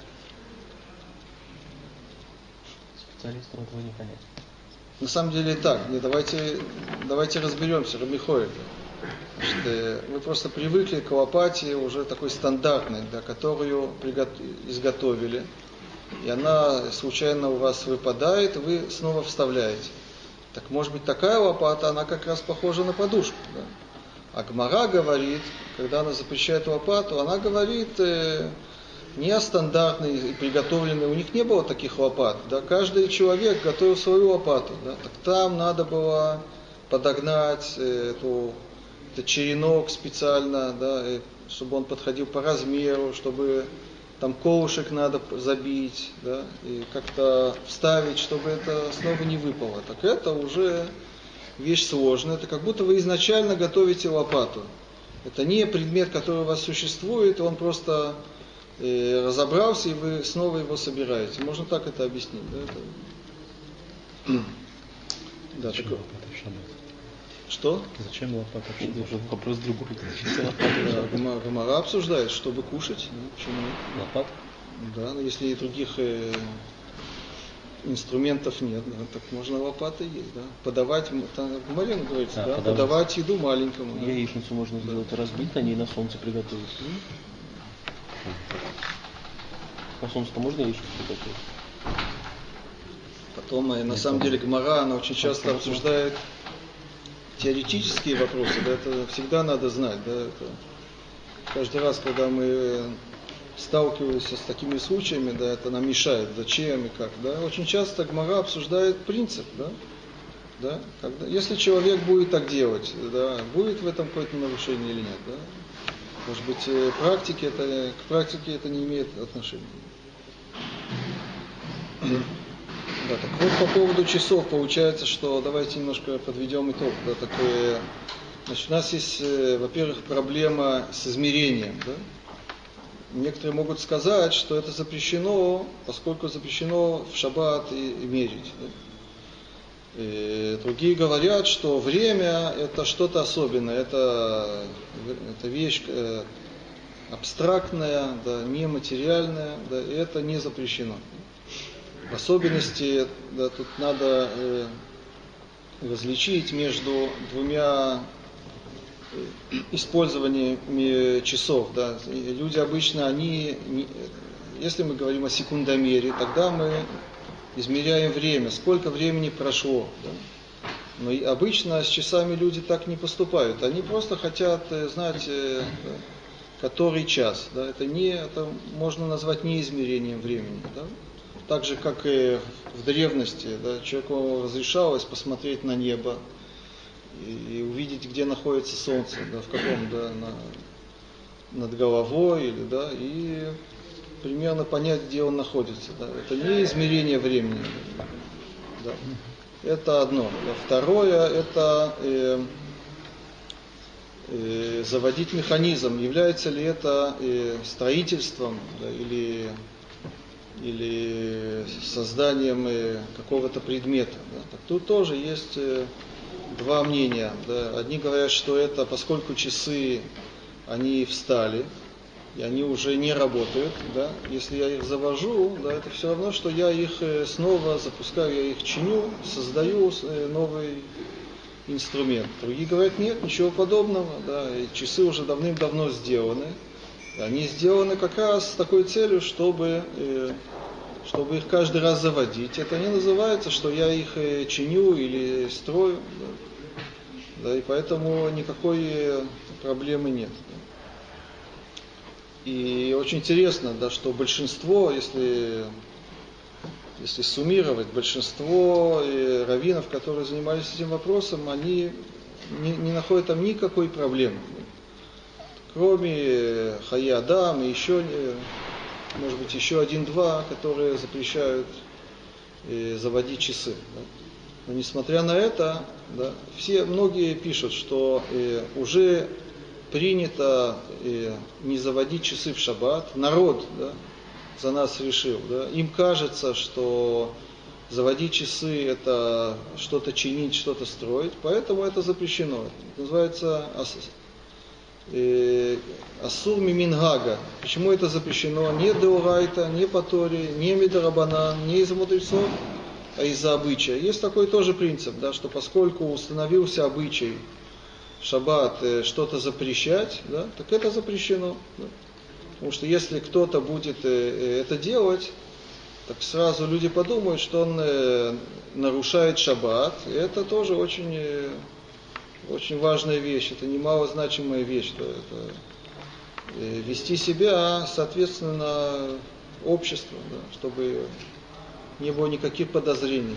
Специалистам этого не понять. На самом деле так. Давайте разберемся, Раби Хохель. Вы просто привыкли к лопате уже такой стандартной, да, которую изготовили. И она случайно у вас выпадает, вы снова вставляете. Так может быть такая лопата, она как раз похожа на подушку. Да? А Гмара говорит, когда она запрещает лопату, она говорит не о стандартной и приготовленной. У них не было таких лопат. Да? Каждый человек готовил свою лопату. Да? Так там надо было подогнать этот черенок специально, да, чтобы он подходил по размеру, чтобы там колышек надо забить, да, и как-то вставить, чтобы это снова не выпало. Так это уже вещь сложная. Это как будто вы изначально готовите лопату. Это не предмет, который у вас существует, он просто разобрался, и вы снова его собираете. Можно так это объяснить. Да, да, такое. Что? Зачем лопата? Это уже вопрос другой. Гмара обсуждает, чтобы кушать. Ну, почему? Лопата? Да, но если и других инструментов нет, да, так можно лопатой есть. Да. Подавать, там в Гмаре говорится, да, подавать еду маленькому. Да. Яичницу можно сделать, разбить на ней, на солнце приготовить. На солнце-то можно яичницу приготовить? Потом, на самом деле, Гмара, она очень часто обсуждает теоретические вопросы, да, это всегда надо знать, да, это каждый раз, когда мы сталкиваемся с такими случаями, да, это нам мешает, зачем и как, да, очень часто Гмара обсуждает принцип, да, когда, если человек будет так делать, да, будет в этом какое-то нарушение или нет, да, может быть, к практике это не имеет отношения. Да, так вот по поводу часов получается, что давайте немножко подведем итог. Да, такое, значит, у нас есть, во-первых, проблема с измерением. Да? Некоторые могут сказать, что это запрещено, поскольку запрещено в шаббат и мерить. Да? И другие говорят, что время это что-то особенное, это вещь абстрактная, да, нематериальная, да, и это не запрещено. В особенности, да, тут надо различить между двумя использованиями часов. Да. Люди обычно, если мы говорим о секундомере, тогда мы измеряем время, сколько времени прошло. Да. Но и обычно с часами люди так не поступают. Они просто хотят знать, который час. Да. Это можно назвать не измерением времени. Да. Так же, как и в древности, да, человеку разрешалось посмотреть на небо и увидеть, где находится солнце, да, в каком, да, над головой, или, да, и примерно понять, где он находится. Да. Это не измерение времени. Да. Это одно. Да. Второе, это заводить механизм. Является ли это строительством, да, или созданием какого-то предмета. Да. Так тут тоже есть два мнения. Да. Одни говорят, что это поскольку часы, они встали, и они уже не работают. Да. Если я их завожу, да, это все равно, что я их снова запускаю, я их чиню, создаю новый инструмент. Другие говорят, нет, ничего подобного. Да. И часы уже давным-давно сделаны. Они сделаны как раз с такой целью, чтобы их каждый раз заводить. Это не называется, что я их чиню или строю. Да. Да, и поэтому никакой проблемы нет. Да. И очень интересно, да, что большинство, если суммировать, большинство раввинов, которые занимались этим вопросом, они не находят там никакой проблемы. Кроме Хая Адам и еще, может быть, еще один-два, которые запрещают заводить часы. Да. Но несмотря на это, да, многие пишут, что уже принято не заводить часы в шаббат. Народ, да, за нас решил. Да. Им кажется, что заводить часы это что-то чинить, что-то строить, поэтому это запрещено. Это называется асур мимингага. Почему это запрещено? Не деорайта, не по Торе, не мидарабанан, не из-за мудрецов, а из-за обычая. Есть такой тоже принцип, да, что поскольку установился обычай в шаббат что-то запрещать, да, так это запрещено. Да. Потому что если кто-то будет это делать, так сразу люди подумают, что он нарушает шаббат. И это тоже очень, очень важная вещь, это немалозначимая вещь. Да, это вести себя соответственно обществу, да, чтобы не было никаких подозрений.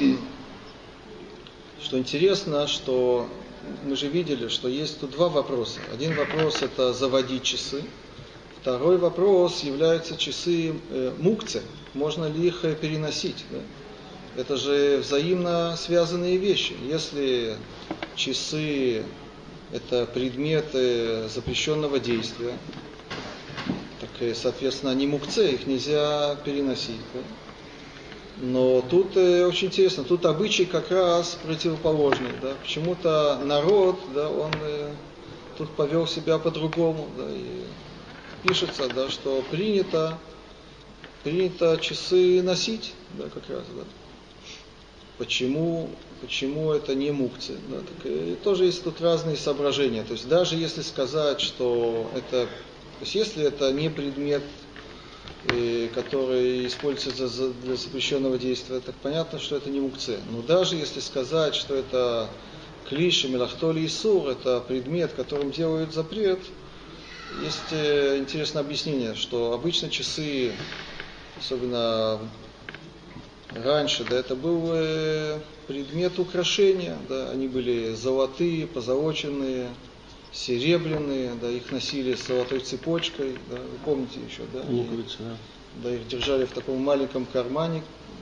Что интересно, что мы же видели, что есть тут два вопроса. Один вопрос это заводить часы. Второй вопрос являются часы мукце. Можно ли их переносить? Да? Это же взаимно связанные вещи. Если часы это предметы запрещенного действия, так, соответственно, они мукце, их нельзя переносить. Да? Но тут очень интересно, тут обычай как раз противоположный. Да? Почему-то народ, да, он тут повел себя по-другому. Да? И пишется, да, что принято часы носить, да, как раз. Да? Почему это не мукцы? Да? Так, и тоже есть тут разные соображения. То есть даже если сказать, что это, то есть если это не предмет, который используется для запрещенного действия, так понятно, что это не мукце. Но даже если сказать, что это клиши, мелахтоли и сур, это предмет, которым делают запрет, есть интересное объяснение, что обычно часы, особенно раньше, да, это был предмет украшения, да, они были золотые, позолоченные, серебряные, да, их носили с золотой цепочкой, да, вы помните еще, да? Луковицы, да. Да, их держали в таком маленьком кармане,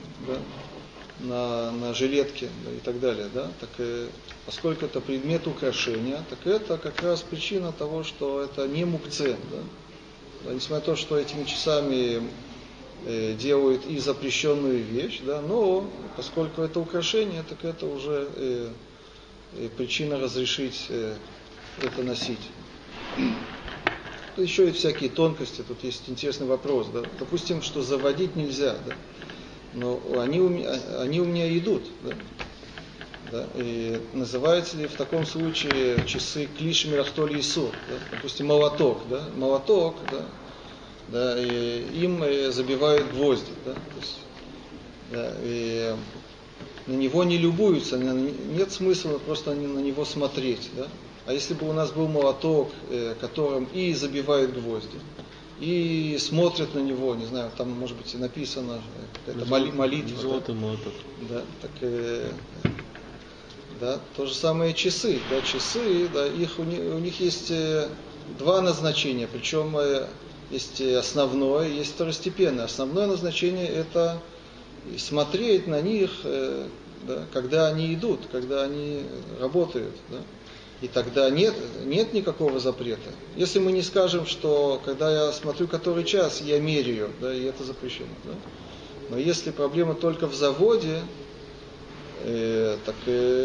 да, на жилетке, да, и так далее, да. Так, поскольку это предмет украшения, так это как раз причина того, что это не мукце, да. Да, несмотря на то, что этими часами делают и запрещенную вещь, да, но поскольку это украшение, так это уже причина разрешить это носить. Еще и всякие тонкости, тут есть интересный вопрос, да. Допустим, что заводить нельзя, да, но они у меня идут, да. Да, и называется ли в таком случае часы клиш мирахтоли исур, да? Допустим, молоток, да, и им забивают гвозди, да, то есть, да, и на него не любуются, нет смысла просто на него смотреть, да. А если бы у нас был молоток, которым и забивают гвозди, и смотрят на него, не знаю, там может быть и написано какая-то молитва. Золотой молоток. Да, так, да, то же самое часы. Да, часы, да, у них есть два назначения, причем есть основное, есть второстепенное. Основное назначение это смотреть на них, да, когда они идут, когда они работают. Да. И тогда нет никакого запрета. Если мы не скажем, что когда я смотрю который час, я меряю, да, и это запрещено. Да. Но если проблема только в заводе, так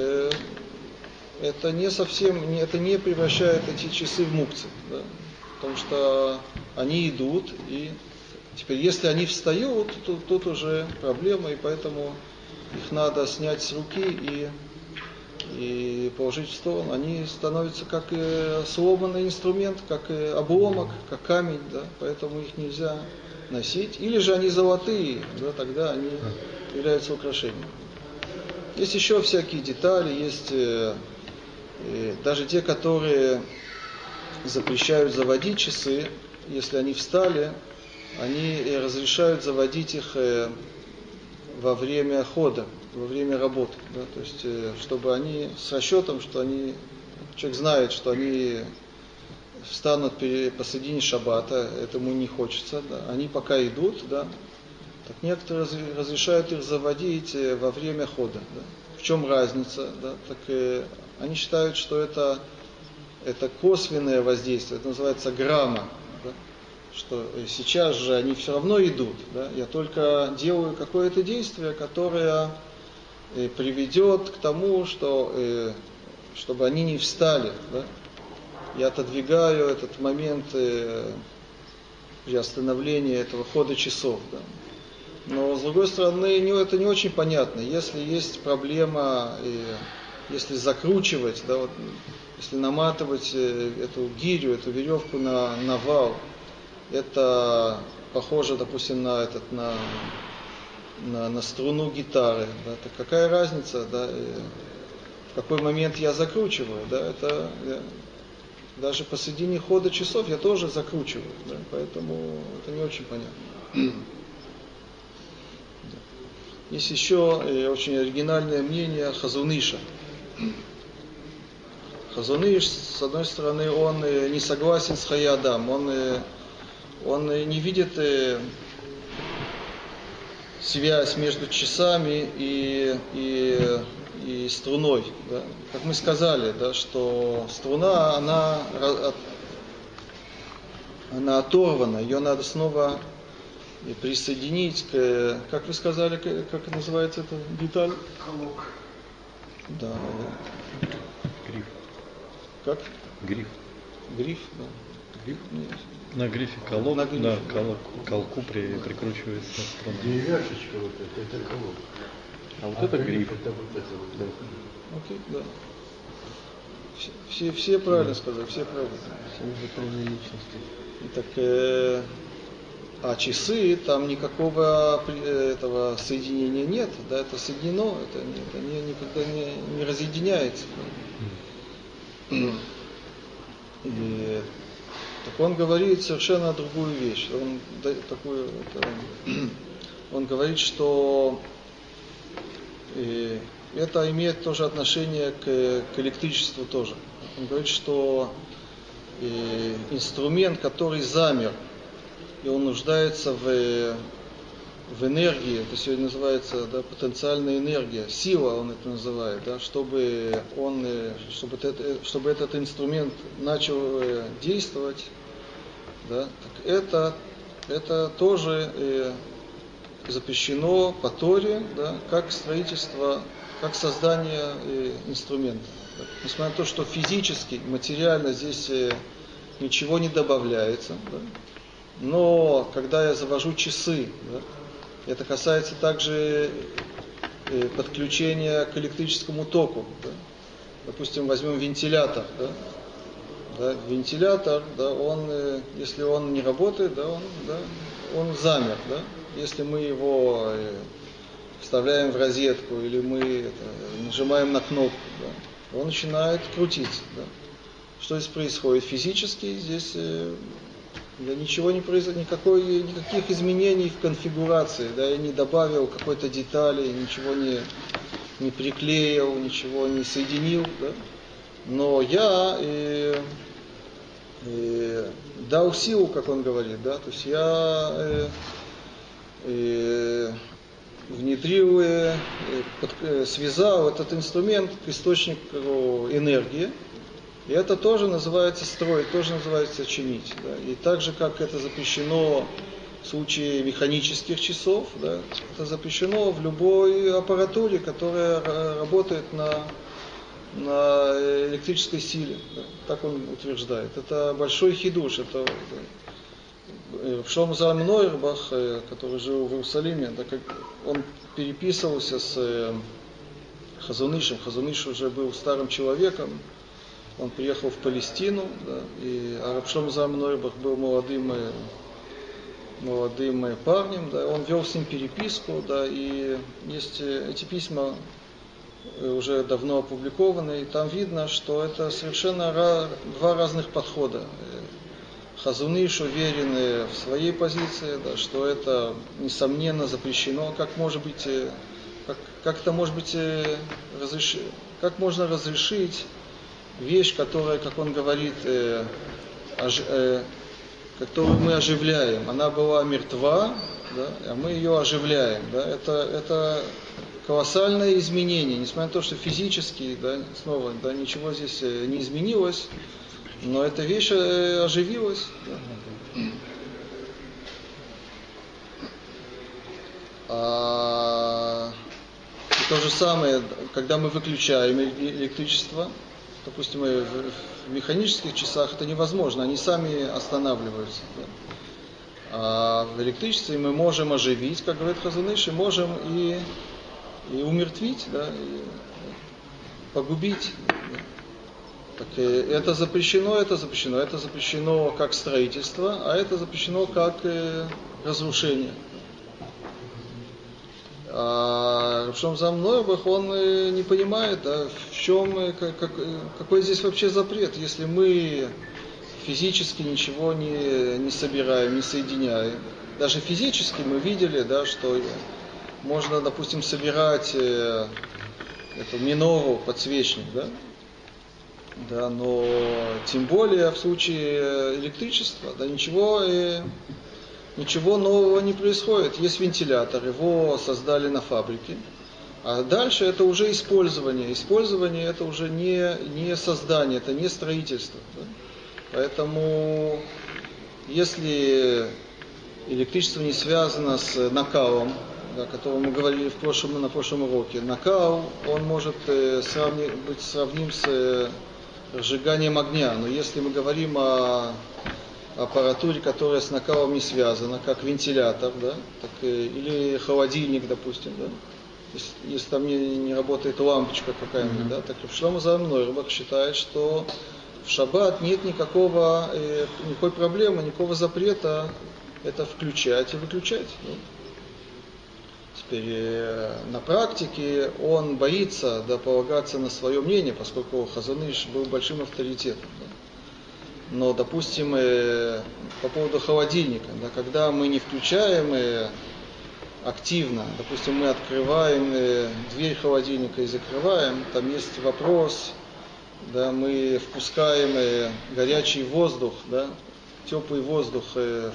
это не совсем, это не превращает эти часы в мукцы. Да. Потому что они идут, и теперь если они встают, то тут уже проблема, и поэтому их надо снять с руки и положить в сторону. Они становятся как сломанный инструмент, как обломок, как камень, да, поэтому их нельзя носить. Или же они золотые, да, тогда они являются украшением. Есть еще всякие детали, есть даже те, которые запрещают заводить часы, если они встали, они разрешают заводить их во время хода, во время работы, да, то есть чтобы они с расчетом, что человек знает, что они встанут посредине шаббата, этому не хочется, да, они пока идут, да, так некоторые разрешают их заводить во время хода. Да. В чем разница? Да, так они считают, что это косвенное воздействие, это называется грамма. Да. что сейчас же они все равно идут, да? Я только делаю какое-то действие, которое приведет к тому, что, чтобы они не встали, да? Я отодвигаю этот момент приостановления этого хода часов, да? Но с другой стороны, это не очень понятно. Если есть проблема, если закручивать, да, вот, если наматывать эту гирю, эту веревку на вал, это похоже, допустим, на струну гитары. Да, так какая разница, да, в какой момент я закручиваю? Да, это даже посредине хода часов я тоже закручиваю, да, поэтому это не очень понятно. Есть еще очень оригинальное мнение Хазон Иша. Хазон Иш, с одной стороны, он не согласен с Хай Адам, он не видит связь между часами и струной. Да? Как мы сказали, да, что струна, она оторвана, ее надо снова присоединить к, как вы сказали, как называется эта деталь? Колок. Да. Гриф. Как? Гриф. Гриф, да. Гриф? Нет. На грифе колок, На грифе, да, да. колку прикручивается струна. Деревяшечка вот это колок. А вот это гриф. Это вот это вот. Да. Окей, да. Все правильно сказали, все правильно. Все незаконные личности. Так, а часы, там никакого этого соединения нет, да, это соединено, это никогда не разъединяется. И, так он говорит совершенно другую вещь. Он говорит, что это имеет тоже отношение к электричеству тоже. Он говорит, что инструмент, который замер, и он нуждается в энергии, это сегодня называется, да, потенциальная энергия, сила он это называет, да, чтобы этот инструмент начал действовать, да, так это тоже запрещено по Торе, да, как строительство, как создание инструмента. Да. Несмотря на то, что физически, материально здесь ничего не добавляется, да, но когда я завожу часы, да, это касается также подключения к электрическому току. Да. Допустим, возьмем вентилятор. Да. Да, вентилятор, да, если он не работает, да, он замер. Да. Если мы его вставляем в розетку или мы нажимаем на кнопку, да, он начинает крутиться. Да. Что здесь происходит? Физически здесь ничего не произошло, никаких изменений в конфигурации, да, я не добавил какой-то детали, ничего не приклеил, ничего не соединил, да, но я дал силу, как он говорит, да, то есть я внедрил, связал этот инструмент к источнику энергии. И это тоже называется строить, тоже называется чинить. Да? И так же, как это запрещено в случае механических часов, да, это запрещено в любой аппаратуре, которая работает на электрической силе. Да? Так он утверждает. Это большой хидуш. Это Шломо Залман Ойрбах, который жил в Иерусалиме, да, он переписывался с Хазон Ишем. Хазон Иш уже был старым человеком. Он приехал в Палестину, да, и Рав Шломо Залман Ойрбах был молодым парнем, да, он вел с ним переписку, да, и есть эти письма уже давно опубликованы, и там видно, что это совершенно два разных подхода. Хазон Иш уверен в своей позиции, да, что это несомненно запрещено, как это может быть как можно разрешить вещь, которая, как он говорит, которую мы оживляем. Она была мертва, да, а мы ее оживляем. Да. Это колоссальное изменение, несмотря на то, что физически, да, снова, да, ничего здесь не изменилось, но эта вещь оживилась. Да. И то же самое, когда мы выключаем электричество, допустим, в механических часах это невозможно, они сами останавливаются. Да? А в электричестве мы можем оживить, как говорит Хазон Иш, и можем и умертвить, да, и погубить. Так, это запрещено, это запрещено. Это запрещено как строительство, а это запрещено как разрушение. А Рав Шломо Залман Нойрбах, он не понимает, да, в чем, какой здесь вообще запрет, если мы физически ничего не собираем, не соединяем. Даже физически мы видели, да, что можно, допустим, собирать эту минору, подсвечник, да? Да, но тем более в случае электричества, да, ничего нового не происходит. Есть вентилятор, его создали на фабрике. А дальше это уже использование. Использование это уже не создание, это не строительство. Да? Поэтому, если электричество не связано с накалом, да, о котором мы говорили на прошлом уроке, накал, он может быть сравним с разжиганием огня. Но если мы говорим о аппаратуре, которая с накалом не связана, как вентилятор, да, так, или холодильник, допустим, да, если там не работает лампочка какая-нибудь, да, так Рав Шломо Залман Нойрбах считает, что в шаббат нет никакой проблемы, никакого запрета это включать и выключать. Да. Теперь на практике он боится, да, полагаться на свое мнение, поскольку Хазон Иш был большим авторитетом. Да. Но, допустим, по поводу холодильника, да, когда мы не включаем активно, допустим, мы открываем дверь холодильника и закрываем, там есть вопрос, да, мы впускаем горячий воздух, да, теплый воздух в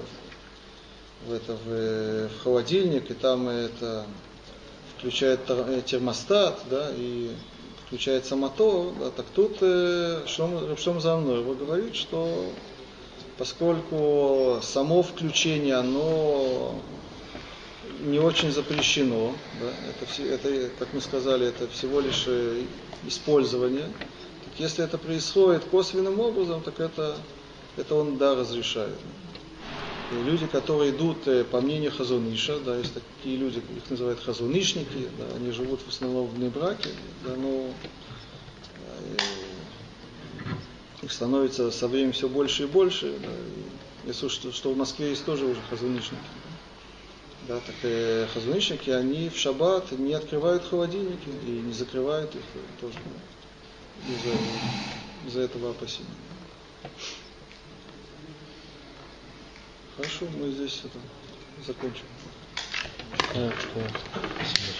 холодильник, и там это включает термостат, да, и включается мотор, да, так тут Рав Шломо Залман Нойрбах говорит, что поскольку само включение, оно не очень запрещено, да, это, как мы сказали, это всего лишь использование, так если это происходит косвенным образом, так это он, да, разрешает. И люди, которые идут по мнению Хазон Иша, да, есть такие люди, их называют хазонишники, да, они живут в основном в Бней-Браке, да, но их становится со временем все больше и больше. Да, и я слышу, что в Москве есть тоже уже хазонишники. Да, так хазонишники, они в шаббат не открывают холодильники и не закрывают их тоже из-за этого опасения. Хорошо, мы здесь закончим.